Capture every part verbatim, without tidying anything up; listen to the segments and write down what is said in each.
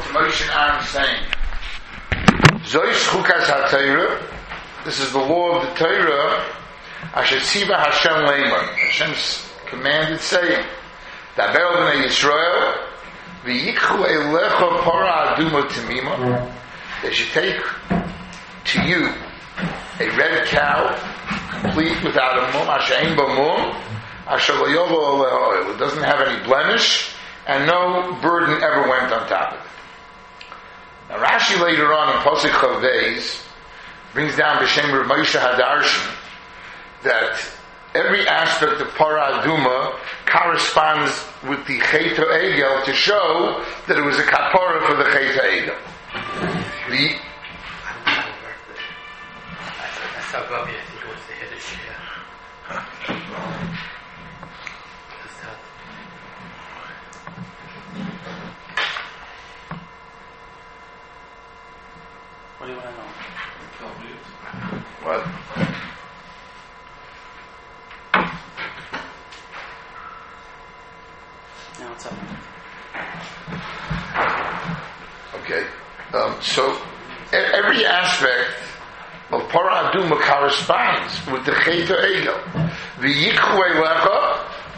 to Moshe and Aaron saying, Zois chukas ha-Torah, this is the law of the Torah, Asher tziva Hashem leimar. Hashem's commanded saying, Daber b'nei Yisrael, v'yikchu elecha para aduma tamima. They should take to you a red cow, complete without a mum, asher ein ba mum, asher lo yovo oleha oil. It doesn't have any blemish, and no burden ever went on top of it. Now Rashi later on in Pasuk Chavez brings down B'Shem Rav Moshe Hadarshan that every aspect of Para Aduma corresponds with the Chet HaEgel to show that it was a kapara for the Chet HaEgel. The I think it was the head of Shia. What do you want to know? What? Now what's up? Okay. Um, so every aspect of Para Aduma corresponds with the Chet HaEgel. The Yikhu Elecha,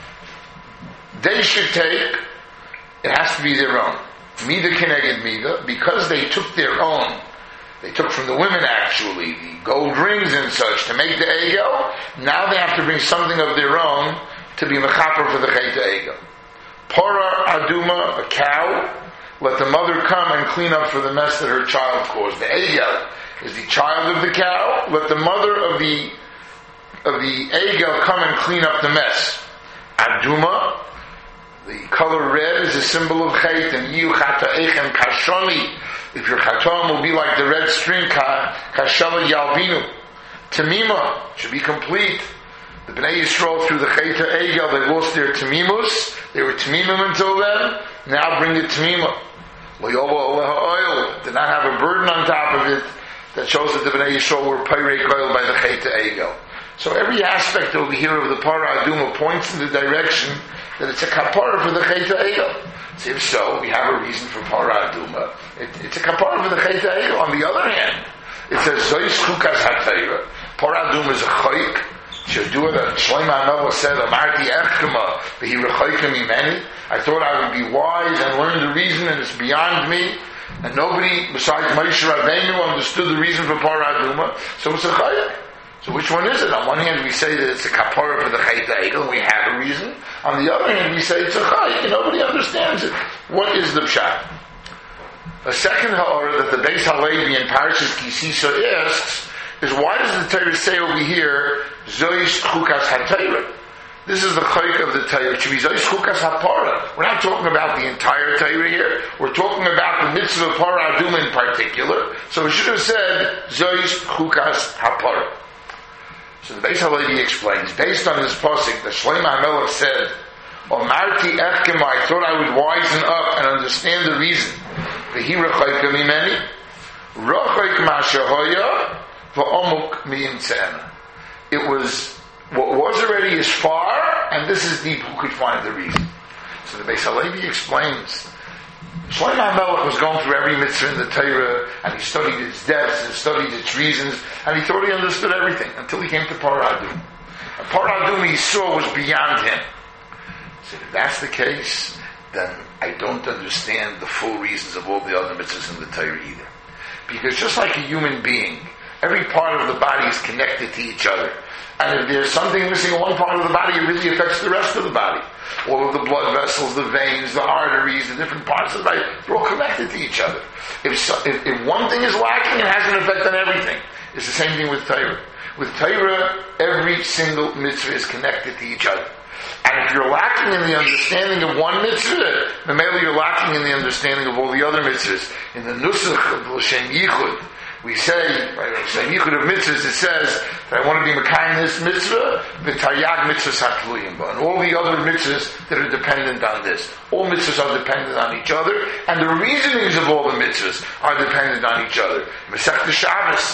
they should take, it has to be their own. Mida Keneged Mida, because they took their own. They took from the women actually, the gold rings and such, to make the Egel. Now they have to bring something of their own to be Mechaper for the Chet HaEgel. Para Aduma, a cow, let the mother come and clean up for the mess that her child caused. The Egel is the child of the cow. Let the mother of the of the Egel come and clean up the mess. Aduma, the color red, is a symbol of Chet, and Yu Chata Eichem Kashoni. If your Chatom will be like the red string, Kashali Yalvinu. Tamima should be complete. The Bnei Yisrael, through the Chet HaEgel, they lost their Tamimus. They were Tamimim until then. Now bring the Tamima. Loyobo Oleha oil. Did not have a burden on top of it that shows that the Bnei Yisrael were Pyrek oil by the Chet HaEgel. So every aspect over here of the Para Aduma points in the direction that it's a kapara for the Chet HaEgel. So if so, we have a reason for Para Aduma. It, it's a kapara for the Chet HaEgel. On the other hand, it says Zois chukas ha-Torah. Para Aduma is a chayik. Shadua that Shlomo HaMelech said, Amarti echkema v'hi rechoykem imeni. I thought I would be wise and learn the reason, and it's beyond me. And nobody besides Moshe Rabbeinu understood the reason for Para Aduma. So it's a chayik. So which one is it? On one hand we say that it's a kapara for the Chet HaEgel, and we have a reason. On the other hand we say it's a chayik, and nobody understands it. What is the pshat? A second ha'ara that the Beis Halevi in Parashas Kisisa asks is, why does the Torah say over here, Zois chukas ha-Torah? This is the chayik of the Torah. It should be Zois chukas ha-Para. We're not talking about the entire Torah here. We're talking about the mitzvah of Para Aduma in particular. So we should have said, Zois chukas ha-Para. So the Beis Halevi explains, based on this pasuk that Shlomo HaMelech said, Omarti echkem, I thought I would wisen up and understand the reason. V'hi rechoykem imeni, rechoyk ma shehoya, v'omuk mi'imtze'ena. It was, what was already is far, and this is deep, who could find the reason? So the Beis Halevi explains, Shlomo HaMelech was going through every mitzvah in the Torah, and he studied its depths and studied its reasons, and he thought he understood everything until he came to Para Aduma. And Para Aduma he saw was beyond him. So if that's the case, then I don't understand the full reasons of all the other mitzvahs in the Torah either. Because just like a human being, every part of the body is connected to each other. And if there's something missing in one part of the body, it really affects the rest of the body. All of the blood vessels, the veins, the arteries, the different parts of the body, they're all connected to each other. If, so, if, if one thing is lacking, it has an effect on everything. It's the same thing with Torah. With Torah, every single mitzvah is connected to each other. And if you're lacking in the understanding of one mitzvah, then maybe you're lacking in the understanding of all the other mitzvahs. In the Nusach of L'Shem Yichud, we say, right, L'Shem Yichud of mitzvahs, it says that I want to be Mekayim this mitzvah, the Taryag mitzvahs hatluyim ba, and all the other mitzvahs that are dependent on this. All mitzvahs are dependent on each other, and the reasonings of all the mitzvahs are dependent on each other. Masechta Shabbos,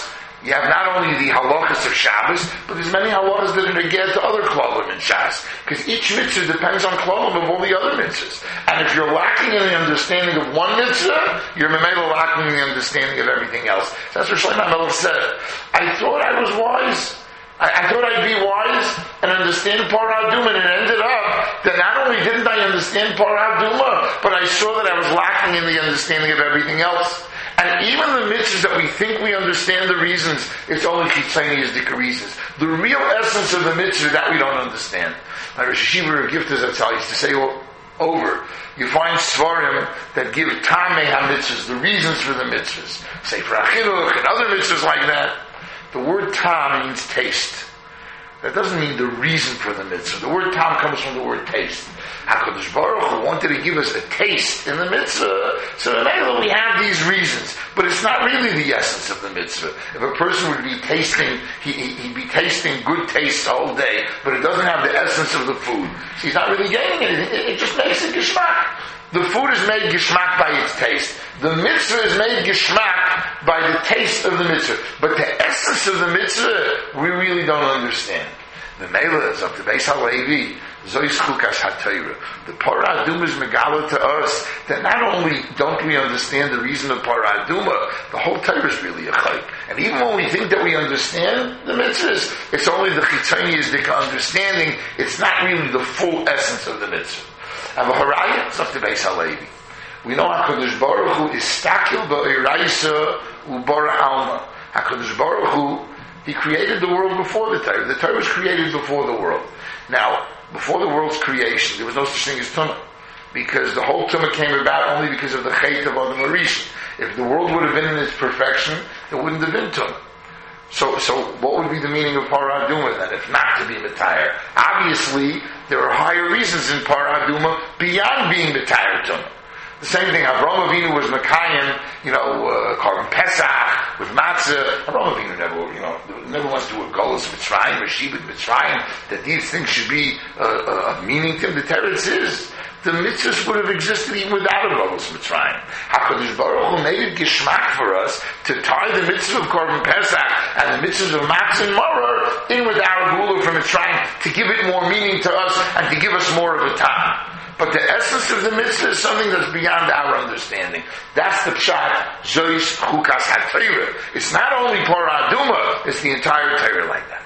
You have not only the halachas of Shabbos, but there's many halachas that are negated to other klalim in Shas. Because each mitzvah depends on klalim of all the other mitzvahs. And if you're lacking in the understanding of one mitzvah, you're memela lacking in the understanding of everything else. So that's what Shlomo HaMelech said. I thought I was wise. I, I thought I'd be wise and understand Parah Aduma, and it ended up that not only didn't I understand Parah Aduma, but I saw that I was lacking in the understanding of everything else. And even the mitzvahs that we think we understand the reasons, it's only chitzoniistic reasons. The real essence of the mitzvah that we don't understand. My Rosh Yeshiva Giftas Atzal used to say well, over. You find svarim that give tamei ha-mitzvahs, the reasons for the mitzvahs. Sefer HaChinuch and other mitzvahs like that. The word tam means taste. That doesn't mean the reason for the mitzvah. The word tam comes from the word taste. HaKadosh Baruch Hu wanted to give us a taste in the mitzvah. So in Mela we have these reasons. But it's not really the essence of the mitzvah. If a person would be tasting, he, he, he'd be tasting good taste all day, but it doesn't have the essence of the food. So he's not really getting anything. It, it just makes it geschmack. The food is made geschmack by its taste. The mitzvah is made geschmack by the taste of the mitzvah. But the essence of the mitzvah, we really don't understand. The Mela is of the Beis HaLevi, Zois Chukas HaTorah. The Parah Aduma is megala to us that not only don't we understand the reason of Parah Aduma, the whole Torah is really a chayk. And even when we think that we understand the mitzvahs, it's only the chitzoniistic understanding. It's not really the full essence of the mitzvah. And the Harayah is of the Beis HaLevi. We know HaKadosh Baruch Hu is stakil ba'iraisa u'bara alma. HaKadosh Baruch Hu, He created the world before the Torah. The Torah was created before the world. Now, before the world's creation, there was no such thing as Tumah. Because the whole Tumah came about only because of the Chet of Adam HaRishon. If the world would have been in its perfection, there wouldn't have been Tumah. So, so what would be the meaning of Parah Aduma then, if not to be Metayer? Obviously, there are higher reasons in Parah Aduma beyond being Metayer Tumah. The same thing, Avraham Avinu was Mekayim, you know, uh, Korban Pesach, with Matzah. Avraham Avinu never, you know, never wants to do a Golos Mitzrayim, or Shibud Mitzrayim, that these things should be uh, uh, of meaning to him. The Teretz is, the mitzvahs would have existed even without a Golos Mitzrayim. HaKadosh Baruch Hu made it geschmack for us to tie the mitzvah of Korban Pesach and the mitzvahs of Matzah and Maror in with our Gula from Mitzrayim to give it more meaning to us and to give us more of a time. But the essence of the mitzvah is something that's beyond our understanding. That's the pshat, Zois Chukas HaTorah. It's not only Parah Aduma, it's the entire Torah like that.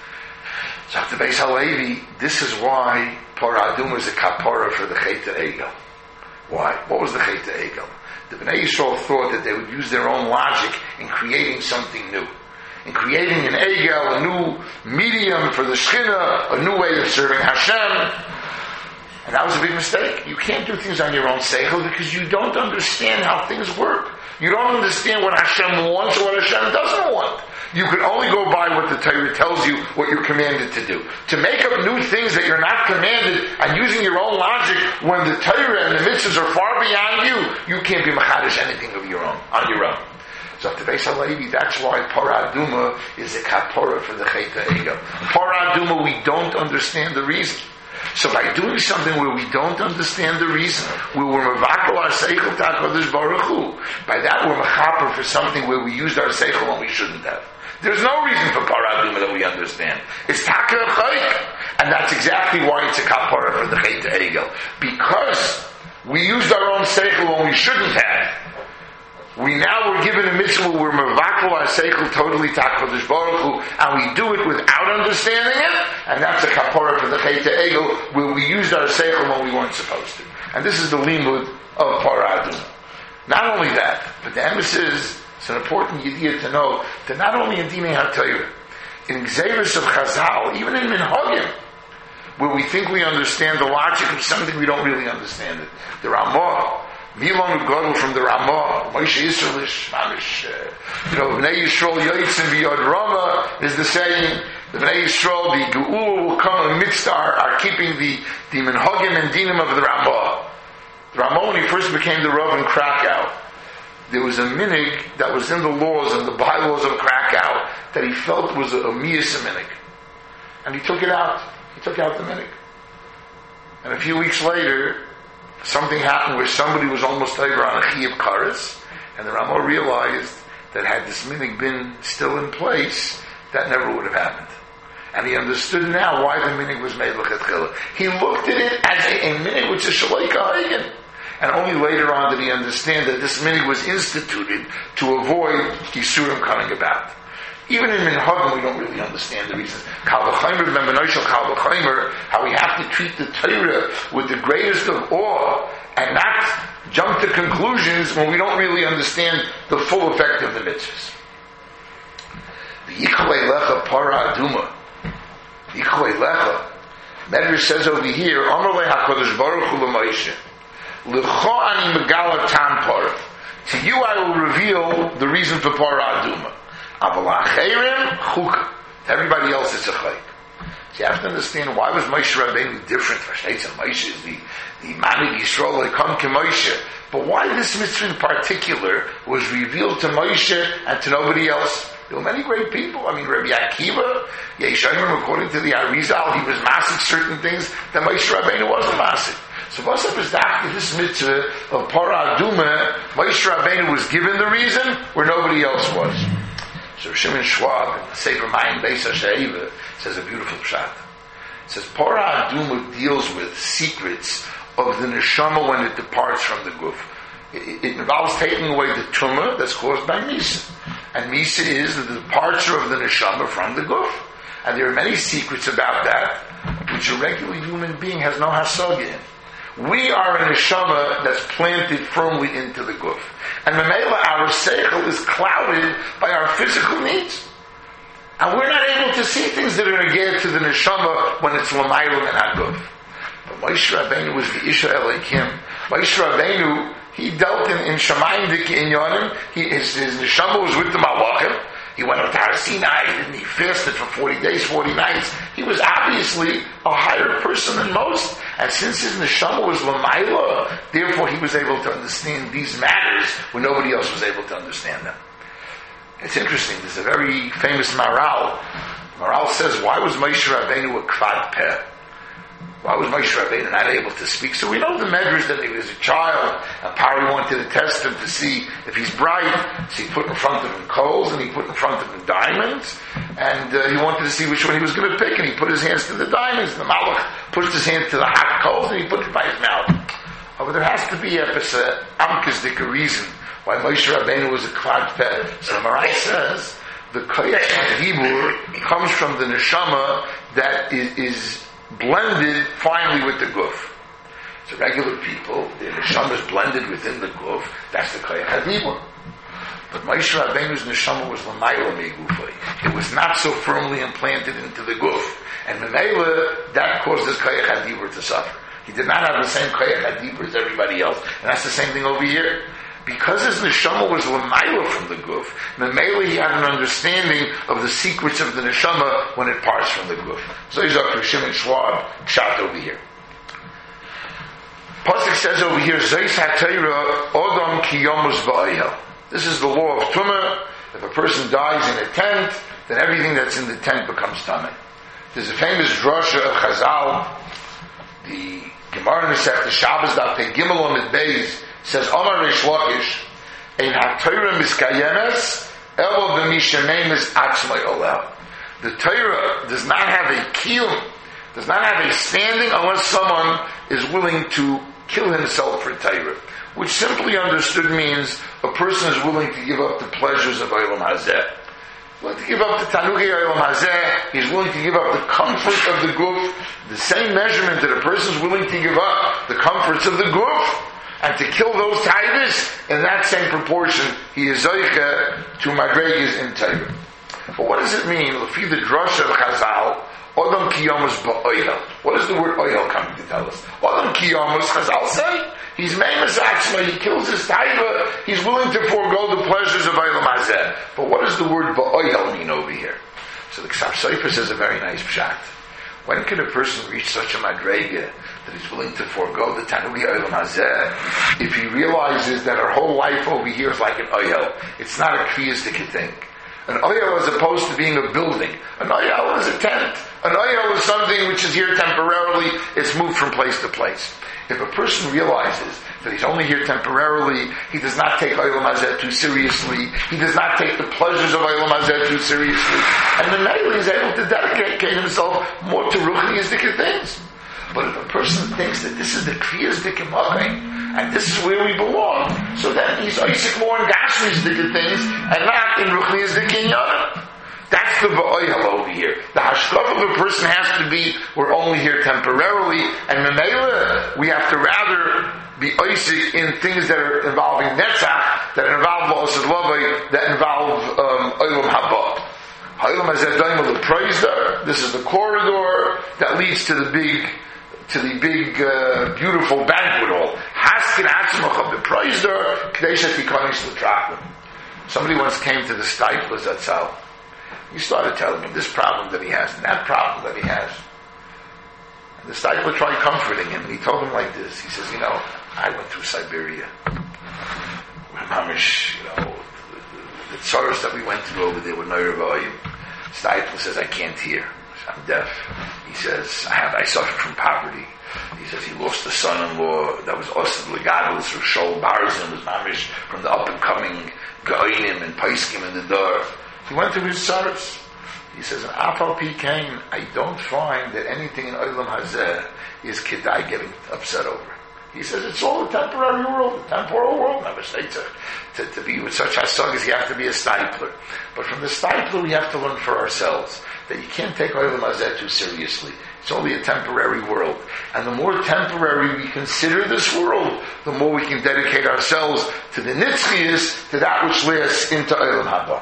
So at the Beis HaLevi, this is why Parah Aduma is a kapara for the Chet Egel. Why? What was the Chet Egel? The Bnei Yisrael thought that they would use their own logic in creating something new. In creating an Egel, a new medium for the Shechina, a new way of serving Hashem. And that was a big mistake. You can't do things on your own seichel because you don't understand how things work. You don't understand what Hashem wants or what Hashem doesn't want. You can only go by what the Torah tells you, what you're commanded to do. To make up new things that you're not commanded and using your own logic when the Torah and the mitzvahs are far beyond you, you can't be machadish anything of your own, on your own. So at the Beis HaLevi, that's why Parah Aduma is a kapara for the Chet Egel. Parah Aduma, we don't understand the reason. So by doing something where we don't understand the reason, we were mevakol our seichel HaKadosh Baruch Hu. By that we're mechaper for something where we used our seichel when we shouldn't have. There's no reason for Parah Aduma that we understand. It's taka chayk, and that's exactly why it's a kapara for the Chet Egel. Because we used our own seichel when we shouldn't have. We now were given a mitzvah where we're mevakol our seichel totally HaKadosh Baruch Hu, and we do it without understanding it, and that's a kapara for the Chet Egel, where we used our seichel when we weren't supposed to. And this is the limud of Parah Aduma. Not only that, but the emphasis, it's an important idea to know, that not only in Dinei HaTorah, in Gzeirus of Chazal, even in Minhagim, where we think we understand the logic of something, we don't really understand it. The Ramah, Milan Ugadol from the Ramah, Moshe Yisraelish, Mamish, you know, Bnei Yisrael Yotzim B'Yod Rama is the saying, the Bnei Yisrael, the Geul will come amidst our, our keeping the, the Minhagim and Dinim of the Ramah. The Ramah, when he first became the Rav in Krakow, there was a minig that was in the laws and the bylaws of Krakow that he felt was a, a miyas minig. And he took it out. He took out the minig. And a few weeks later, something happened where somebody was almost over on a chiyuv kares, and the Ramah realized that had this minig been still in place, that never would have happened. And he understood now why the minig was made l'chatchila. He looked at it as a, a minig which is shaloika hagen. And only later on did he understand that this minig was instituted to avoid Yisurim coming about. Even in Minhagim, we don't really understand the reasons. Kal v'chaimer, remember Noshel Kal v'chaimer, how we have to treat the Torah with the greatest of awe and not jump to conclusions when we don't really understand the full effect of the mitzvahs. The Yichalei Lecha Para Aduma. Yichalei Lecha. Medrash says over here, Amar le HaKadosh Baruch Hu l'Moshe. L'cho ani megala tam Para. To you I will reveal the reason for Para Aduma. Aval acherim chuk. To everybody else it's a chayk. So you have to understand why was Moshe Rabbeinu different. Vashnetz and Moshe is the, the Manig Yisrael, they come to Moshe. But why this mitzvah in particular was revealed to Moshe and to nobody else? There were many great people. I mean, Rabbi Akiva, Yeshayim, according to the Arizal, he was massive certain things that Moshe Rabbeinu wasn't massive. So what's up is that this mitzvah of Para Aduma, Moshe Rabbeinu was given the reason where nobody else was. So Shimon Schwab, in the Sefer Mayim Beis HaShe'eva, says a beautiful pshat. It says, Para Aduma deals with secrets of the neshama when it departs from the guf. It, it involves taking away the tumah that's caused by misa. And misa is the departure of the neshama from the guf. And there are many secrets about that, which a regular human being has no hasaga in. We are a neshama that's planted firmly into the guf. And Mamela, our seichel is clouded by our physical needs. And we're not able to see things that are again to the neshama when it's l'mayla and haguf. But Moshe Rabbeinu was the Isha Elohim. Moshe Rabbeinu, he dealt in, in Shamayim Diki Inyanim. His, his neshama was with the Malachim. He went up to Har Sinai and he fasted for forty days, forty nights. He was obviously a higher person than most. And since his neshama was l'mayla, therefore he was able to understand these matters when nobody else was able to understand them. It's interesting. There's a very famous Maral. Maral says, why was Moshe Rabbeinu a kvad peh? Why was Moshe Rabbeinu not able to speak? So we know the medrash that he was a child, and Pari wanted to test him to see if he's bright. So he put in front of him coals, and he put in front of him diamonds, and uh, he wanted to see which one he was going to pick, and he put his hands to the diamonds, and the Malach pushed his hand to the hot coals, and he put it by his mouth. Oh, but there has to be a amkazdik, a reason why Moshe Rabbeinu was a kvad peh. So Marai says, the koyach hadibur comes from the neshama that is, is blended finally with the guf. So regular people, the neshama is blended within the guf. That's the koyach hadibur. But Moshe Rabbeinu's neshama was l'mayla me'gufay. It was not so firmly implanted into the guf, and Memela that caused his koyach hadibur to suffer. He did not have the same koyach hadibur as everybody else, and that's the same thing over here. Because his neshama was l'mayla from the guf, Memela he had an understanding of the secrets of the neshama when it parts from the guf. So he's up for Shimon Schwab, shot over here. Pasuk says over here, Zeis HaTorah Odom Ki Yomus Ba'ohel. This is the law of Tumah. If a person dies in a tent, then everything that's in the tent becomes Tumah. There's a famous drasha of Chazal, the Gemara Masechta Shabbos Daf Pei Gimel Amud Beis says, Amar Reish Lakish, Ein HaTorah Miskayemes, Elo B'mishanemes Atzmai Olel. The Torah does not have a kiyum, does not have a standing unless someone is willing to kill himself for Torah, which simply understood means a person is willing to give up the pleasures of Olam Hazeh. Willing to give up the Tanugi Olam Hazeh, he's willing to give up the comfort of the guf, the same measurement that a person is willing to give up the comforts of the guf, and to kill those taivas, in that same proportion, he is zoicha to madregas in Torah. But what does it mean? Lefi the drasha of Chazal, Odom Kiyomus Ba'ohel. What is the word oil coming to tell us? Odom Kiyomus, Chazal say, he's Meimas Atzma, he kills his taiva, he's willing to forego the pleasures of Olam Hazeh. But what does the word Ba'ohel mean over here? So the Ksaf Sofer says a very nice pshat. When can a person reach such a madrega that he's willing to forego the Tanugi Olam Hazeh if he realizes that our whole life over here is like an oil? It's not a kriyasdik thing. An oil as opposed to being a building. An oil is a tent. An oil is something which is here temporarily. It's moved from place to place. If a person realizes that he's only here temporarily, he does not take Olam Hazeh too seriously, he does not take the pleasures of Olam Hazeh too seriously, and then maybe he's able to dedicate himself more to ruchniistic things. But if a person thinks that this is the Kriyasdik Makai, and this is where we belong, so then he's Isaac more in Gashmiisdik things, and not in ruchniisdik Inyanim. That's the Ba'oyal over here. The hashkaf of a person has to be, we're only here temporarily, and Memela, we have to rather be Isaac in things that are involving Netzach, that involve La'osad Lavai, that involve Olam Haba. Olam Hazeh Daimel the Preisdar, this is the corridor that leads to the big, to the big, uh, beautiful banquet hall. Haskin Atzmach of the Preisdar, K'desha Tikonis L'Trachim. Somebody once came to the Steipler Zatzal. He started telling him this problem that he has and that problem that he has. And the Steipler tried comforting him, and he told him like this. He says, you know, I went through Siberia. Mamish, you know, the, the, the tzaros that we went through over there with Neuravoyim. Steipler says, I can't hear. I'm deaf. He says, I have, I suffer from poverty. He says he lost a son-in-law that was Osad Legadus, or Shol Barzin, was Mamish from the up-and-coming Ga'inim and Paiskim in the door. He went through his tzaros. He says, in Afal Pi Kain, I don't find that anything in Olam Hazeh is Kedai getting upset over. He says, it's all a temporary world, a temporal world. Never say to, to, to be with such hasagas, you have to be a Steipler. But from the Steipler, we have to learn for ourselves that you can't take Olam Hazeh too seriously. It's only a temporary world. And the more temporary we consider this world, the more we can dedicate ourselves to the Nitzchiyus, to that which lasts into Olam Haba.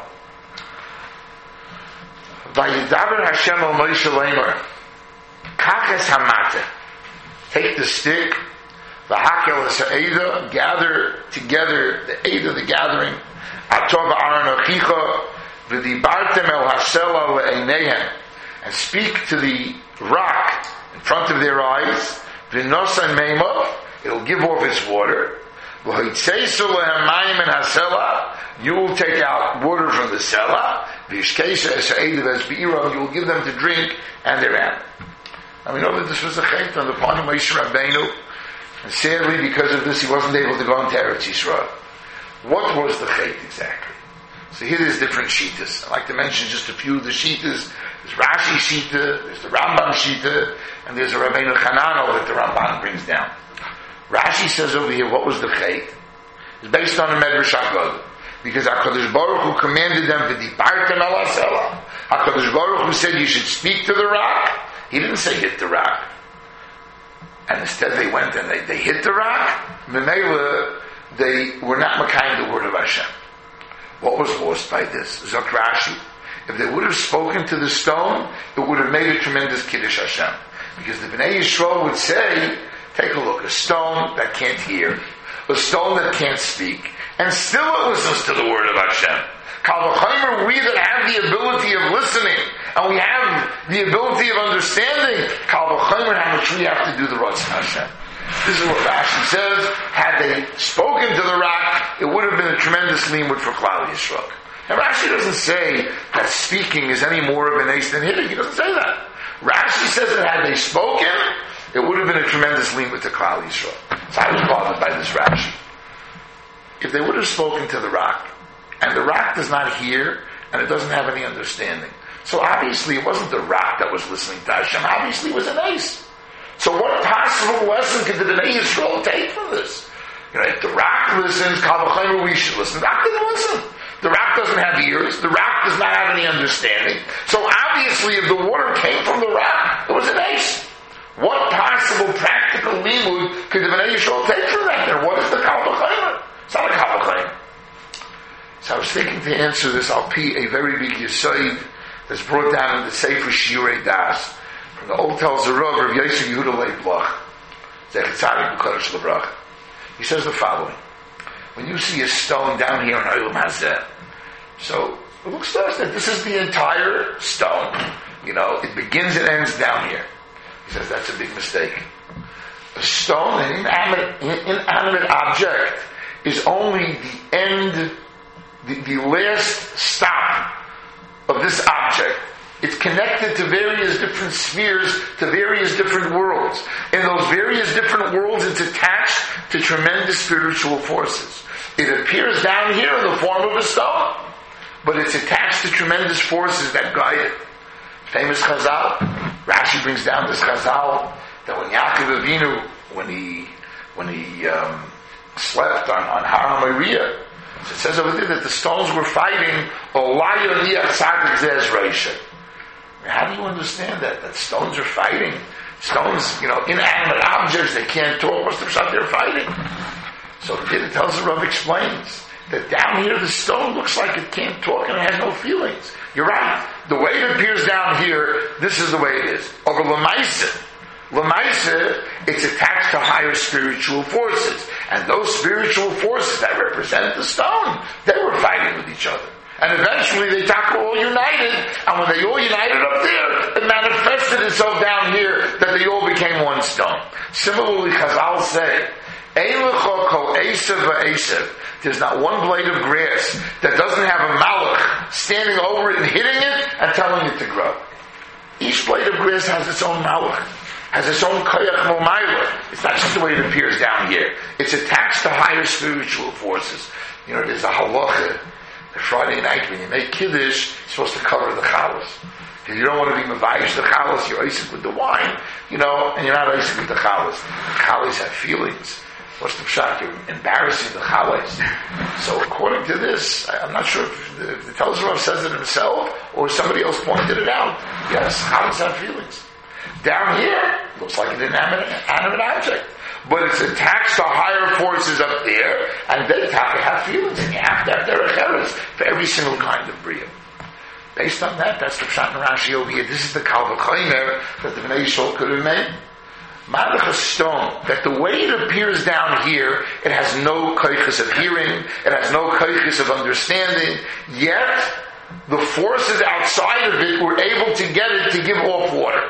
Vayidaber Hashem al Moshe Leimer, Kaches Hamate, take the stick, Vahakel Ha'eda, gather together the Eda, the gathering, Atov Aaron Achicha, V'dibartem el Hasela le'eineihem, and speak to the rock in front of their eyes, V'nosan Meimov, it'll give off its water, V'hoitzeisu le'hamayim and Hasela, you will take out water from the Selah, V'yishkeisha esa'edav es be'iram, you will give them to drink and their animal. Now we know that this was a chet on the part of Moshe Rabbeinu, and sadly because of this he wasn't able to go into Eretz Yisrael. What was the chet exactly? So here there's different shitas. I'd like to mention just a few of the shitas. There's Rashi shita, there's the Rambam shita, and there's a Rabbeinu Hanano that the Ramban brings down. Rashi says over here, what was the chet? It's based on the Medrash HaGadol. Because HaKadosh Baruch Hu commanded them to departem al Hasela. HaKadosh Baruch Hu said you should speak to the rock. He didn't say hit the rock. And instead they went and they, they hit the rock. Memela, they were not makayim the word of Hashem. What was lost by this? Zok Rashi. If they would have spoken to the stone, it would have made a tremendous Kiddush Hashem. Because the Bnei Yisrael would say, take a look, a stone that can't hear, a stone that can't speak, and still it listens to the word of Hashem. Kal v'chomer, we that have the ability of listening, and we have the ability of understanding, Kal v'chomer, how much we have to do the Ratzon Hashem. This is what Rashi says. Had they spoken to the rock, it would have been a tremendous limud for Klal Yisrael. And Rashi doesn't say that speaking is any more of an ace than hitting. He doesn't say that. Rashi says that had they spoken, it would have been a tremendous limud to Klal Yisrael. So I was bothered by this Rashi. If they would have spoken to the rock, and the rock does not hear, and it doesn't have any understanding, so obviously it wasn't the rock that was listening to Hashem, obviously it was an ace. So what possible lesson could the Bnei Yisrael take from this? You know, if the rock listens, Kal v'chomer, we should listen. The rock didn't listen. The rock doesn't have ears. The rock does not have any understanding. So obviously if the water came from the rock, it was an ace. What possible practical limud could the Bnei Yisrael take from that? And what is the Kal v'chomer? It's not a Kal v'chomer. So I was thinking to answer this, I'll pee a very big Yesod that's brought down in the Sefer Shiurei Das from the Old Tel Zerav of Yosef Yehuda Leibloch. Zechatzadik B'Kodesh L'Brach. He says the following. When you see a stone down here in Olam Hazeh, so it looks to us that this is the entire stone. You know, it begins and ends down here. He says that's a big mistake. A stone, an inanimate, inanimate object, is only the end, the, the last stop of this object. It's connected to various different spheres, to various different worlds. In those various different worlds, it's attached to tremendous spiritual forces. It appears down here in the form of a stone, but it's attached to tremendous forces that guide it. Famous Chazal, Rashi brings down this Chazal, that when Yaakov Avinu, when he, when he um, slept on, on Har HaMoriah, so it says over there that the stones were fighting, how do you understand that? That stones are fighting? Stones, you know, inanimate objects, they can't talk, what's the shot they're fighting? So it tells the Rav explains that down here the stone looks like it can't talk and it has no feelings. You're right. The way it appears down here, this is the way it is. Over Lamaisa, Lamaisa, it's attached to higher spiritual forces. And those spiritual forces that represent the stone, they were fighting with each other. And eventually they talk all united, and when they all united up there, it manifested itself down here that they all became one stone. Similarly, Chazal say, there's not one blade of grass that doesn't have a malach standing over it and hitting it and telling it to grow. Each blade of grass has its own malach, has its own koyach momayla. It's not just the way it appears down here. It's attached to higher spiritual forces. You know, there's a halacha. The Friday night when you make kiddush, you're supposed to cover the chalas. Because you don't want to be mavayish the chalas, you're icing with the wine, you know, and you're not icing with the chalas. The chalas have feelings. What's the pshat? You're embarrassing the chalas. So according to this, I'm not sure if the, if the Telzer Rav says it himself or somebody else pointed it out. Yes, chalas have feelings. Down here, looks like an inanimate, inanimate object. But it's attached to higher forces up there, and they have to have feelings, and you have to have their acheres for every single kind of bria. Based on that, that's the Pshat and Rashi over here. This is the Kal V'Chomer that the Bnei Yisrael could have made. Malach a stone, that the way it appears down here, it has no koiches of hearing, it has no koiches of understanding, yet the forces outside of it were able to get it to give off water.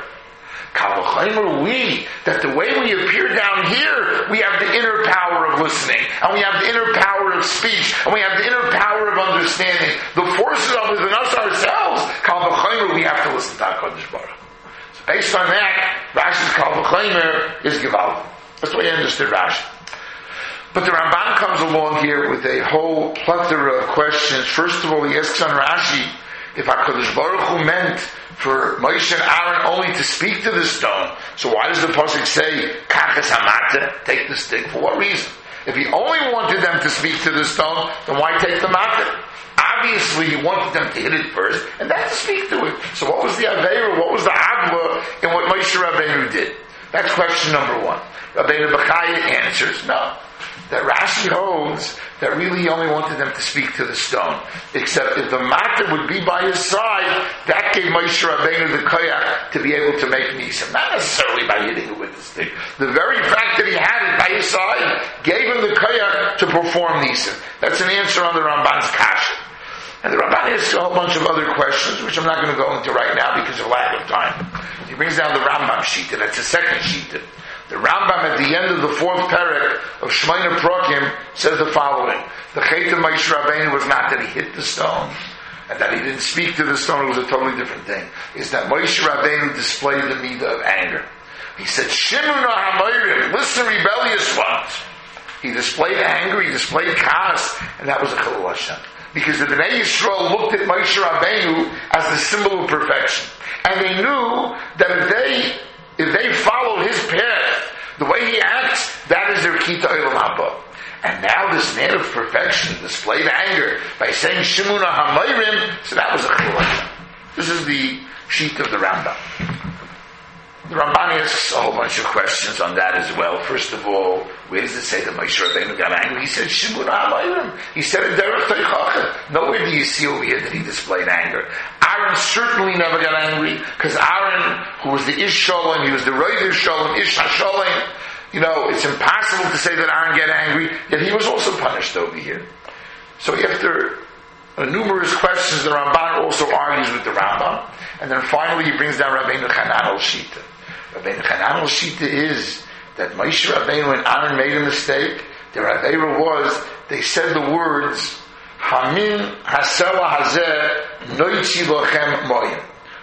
We, that the way we appear down here, we have the inner power of listening, and we have the inner power of speech, and we have the inner power of understanding. The forces are within us ourselves. We have to listen to HaKadosh Baruch. So based on that, Rashi's Kal V'Chomer is Gewalt. That's the way I understood Rashi. But the Ramban comes along here with a whole plethora of questions. First of all, he asks on Rashi, if HaKadosh Baruch Hu meant for Moshe and Aaron only to speak to the stone, so why does the pasuk say Kachas Hamata, take the stick? For what reason? If he only wanted them to speak to the stone, then why take the matter? Obviously, he wanted them to hit it first and then to speak to it. So what was the Aveira, what was the Agla in what Moshe Rabbeinu did? That's question number one. Rabbeinu Bechaya answers, no. That Rashi holds that really he only wanted them to speak to the stone. Except if the matter would be by his side, that gave Moshe Rabbeinu the koyach to be able to make nisim. Not necessarily by hitting it with the stick. The very fact that he had it by his side gave him the koyach to perform nisim. That's an answer on the Ramban's kasha. And the Ramban asks a whole bunch of other questions, which I'm not going to go into right now because of lack of time. He brings down the Rambam Shita. That's the second Shita. The Rambam at the end of the fourth parak of Shemona Prokim says the following: the Chet of Moshe Rabbeinu was not that he hit the stone and that he didn't speak to the stone. It was a totally different thing. Is that Moshe Rabbeinu displayed the midah of anger. He said, "Shimon HaMoirim, listen, rebellious ones." He displayed anger. He displayed chaos, and that was a Chilul Hashem. Because the Bnei Yisrael looked at Moshe Rabbeinu as the symbol of perfection, and they knew that if they If they follow his path, the way he acts, that is their key to Olam Haba. And now this man of perfection displayed anger by saying Shimona HaMoirim, so that was a Chilul. This is the sheet of the Rambam. The Ramban asks a whole bunch of questions on that as well. First of all, where does it say that Moshe Rabbeinu got angry? He said Shimona HaMoirim. He said it Derech Teichachah. Nowhere do you see over here that he displayed anger. Aaron certainly never got angry, because Aaron, who was the Ish Sholem, he was the Roiv Sholem, Ish HaSholem. You know, it's impossible to say that Aaron got angry, yet he was also punished over here. So after uh, numerous questions, the Ramban also argues with the Rambam, and then finally he brings down Rabbeinu Chananel Shita. Rabbeinu Chananel Shita is that Moshe Rabbeinu and Aaron made a mistake. Their Aveira was, they said the words, Hamin Hasela Hazeh Noitzi Lochem Moyim.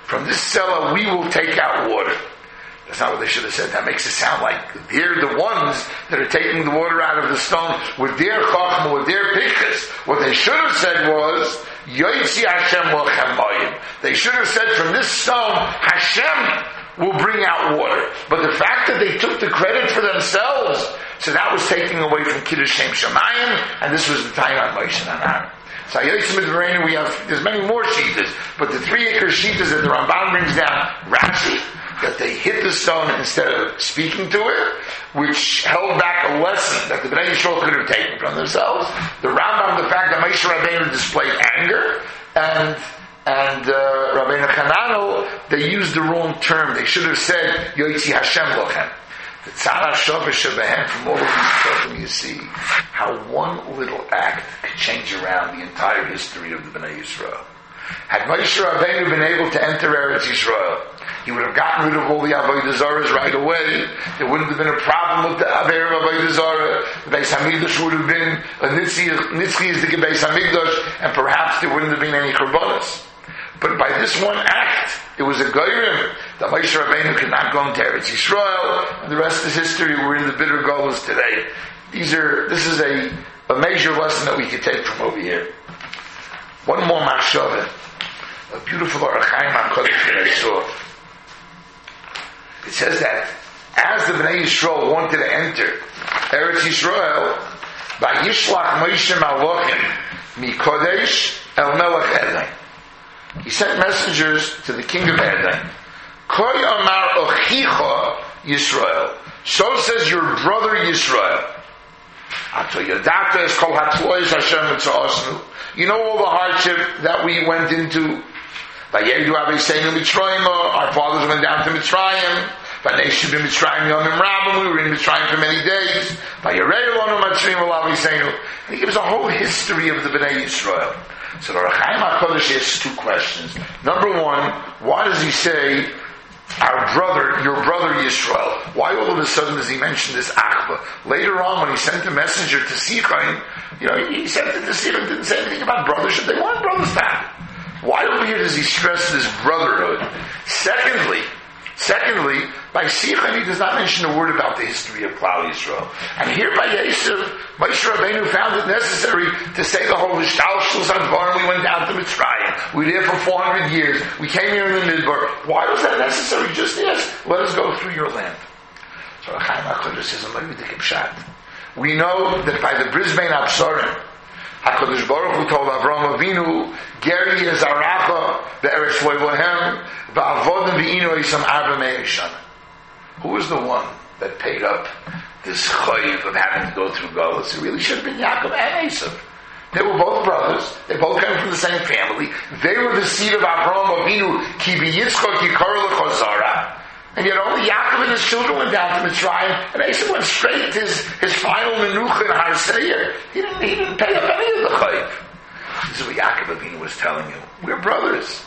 from this cellar we will take out water. That's not what they should have said. That makes it sound like they're the ones that are taking the water out of the stone with their chachma, with their pikas. What they should have said was, Yoitzi Hashem lochem mayim. They should have said, from this stone, Hashem will bring out water. But the fact that they took the credit for themselves, so that was taking away from Kiddush Shem Shemayim, and this was the time on Moshe and Aaron. So we have, there's many more shitas, but the three acre shitas that the Ramban brings down, Rashi, that they hit the stone instead of speaking to it, which held back a lesson that the Bnei Yisrael could have taken from themselves. The Rambam, the fact that Moshe Rabbeinu displayed anger, and and uh, Rabbeinu Hananel, they used the wrong term. They should have said, Yoitzi Hashem lochem. The Tzara Shovesh Shebehem, from all of these children, you see how one little act could change around the entire history of the Bnei Yisrael. Had Moshe Rabbeinu been able to enter Eretz Yisrael, he would have gotten rid of all the Avodah Zaras right away. There wouldn't have been a problem with the Aver of Avodah Zara. The Beis Hamikdash would have been a Nitzchi is the Beis Hamikdash, and perhaps there wouldn't have been any Korbanos. But by this one act, it was a goyim that Moshe Rabbeinu could not go into Eretz Yisrael, and the rest is history. We're in the bitter golos today. These are. This is a, a major lesson that we could take from over here. One more machshava, a beautiful Orach Chaim HaKodesh that I saw. It says that as the Bnei Yisrael wanted to enter Eretz Yisrael, by Yishlach Moshe Malachim Mikodesh El Melech Edom. He sent messengers to the king of Edom. Koy Amar Ochicha Yisrael. So says your brother Yisrael. You know all the hardship that we went into. Our fathers went down to Mitzrayim. We were in Mitzrayim for many days. And he gives a whole history of the Bnei Yisrael. So the Orach Chaim HaKodesh asks two questions. Number one, why does he say, our brother, your brother Yisrael? Why all of a sudden does he mention this Achba? Later on, when he sent a messenger to Sichain, you know, he sent it to Sichain, didn't say anything about brothership. They want brothers to happen. Why over here does he stress this brotherhood? Secondly, secondly, by Sichain he does not mention a word about the history of Klal Yisrael. And here by Yosef, Moshe Rabbeinu found it necessary to say the whole Shtalshus Advarim. We went down to Mitzrayim. We were there for four hundred years. We came here in the Midbar. Why was that necessary? Just yes, let us go through your land. So Chaim HaKodesh says, we know that by the Brisbane Absarim, HaKadosh Baruch Hu told Avraham Avinu, Geri Yezaracha be'eretz Loilahem va'avodim v'ino yisam arba me'ei shana. Who was the one that paid up this chayiv of having to go through Golus? It really should have been Yaakov and Esav. They were both brothers. They both came from the same family. They were the seed of Avraham Avinu. Ki b'yitzchok yikar l'chazara. And yet only Yaakov and his children went down to Mitzrayim, and Esav went straight to his, his final menucha in Har Seir. He didn't, he didn't pay up any of the chayiv. This is what Yaakov Avinu was telling you. We're brothers.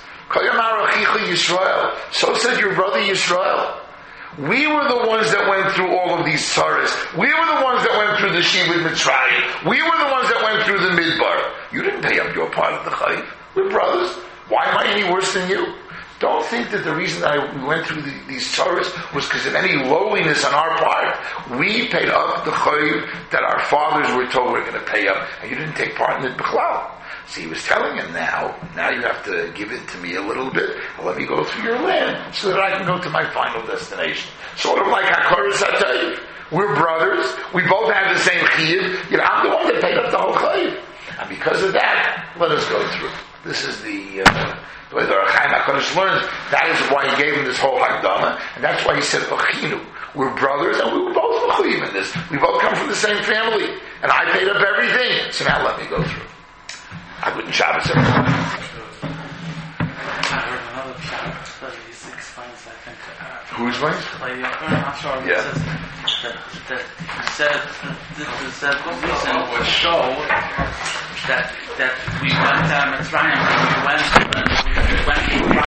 Yisrael. So said your brother Yisrael. We were the ones that went through all of these tzaras. We were the ones that went through the Shibud Mitzrayim. We were the ones that went through the Midbar. You didn't pay up your part of the chayiv. We're brothers. Why am I any worse than you? Don't think that the reason that I, we went through the, these tzaras was because of any lowliness on our part. We paid up the chayiv that our fathers were told we're going to pay up, and you didn't take part in it b'chlal. So he was telling him now, now you have to give it to me a little bit, and let me go through your land, so that I can go to my final destination. Sort of like HaKoros HaTayv. We're brothers, we both have the same chiyuv, you know, I'm the one that paid up the whole chiyuv. And because of that, let us go through. This is the, uh, the way the Orach Chaim HaKodesh learns. That is why he gave him this whole Hagdama, and that's why he said, Ochinu. We're brothers, and we were both mechuyev in this. We both come from the same family, and I paid up everything, so now let me go through. I wouldn't Shabbos every time. I heard another Shabbos, but he explains, I think. Uh, Who explains? Like, I'm not sure. Yeah. Says that, that he said that said the reason would show that that we went down Mitzrayim, we went